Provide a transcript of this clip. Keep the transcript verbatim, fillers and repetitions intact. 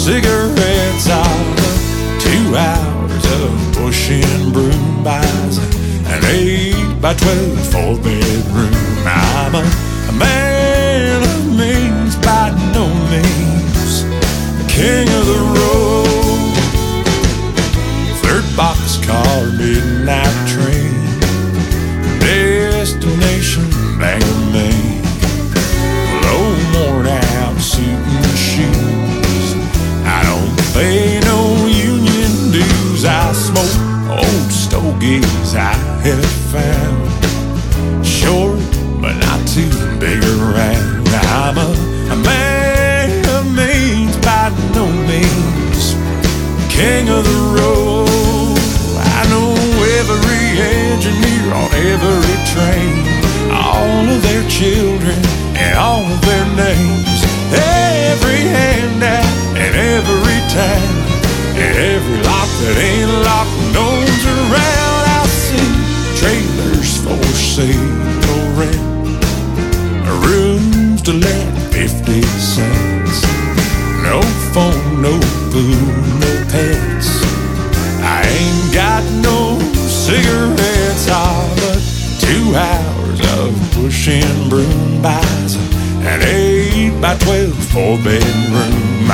cigarettes, all the two hours of pushing broom buys an eight by twelve four bedroom. I'm a, a man of means, by no means the king of the road. Third boxcar, midnight train, destination Bangor, Maine. Low worn out suit and shoes, I don't pay no union dues. I smoke old stogies I have found, short but not too big around. I'm a, a man of means, by no means king of the road. I know every engineer on every train, all of their children and all of their names, every handout and every town, and every lock that ain't locked, knows around. I'll see trailers for sale or rent, rooms to let, fifty cents. No phone, no food, no pets. I ain't got no cigarettes, all but two hours of pushing broom buys an eight by twelve four bedroom.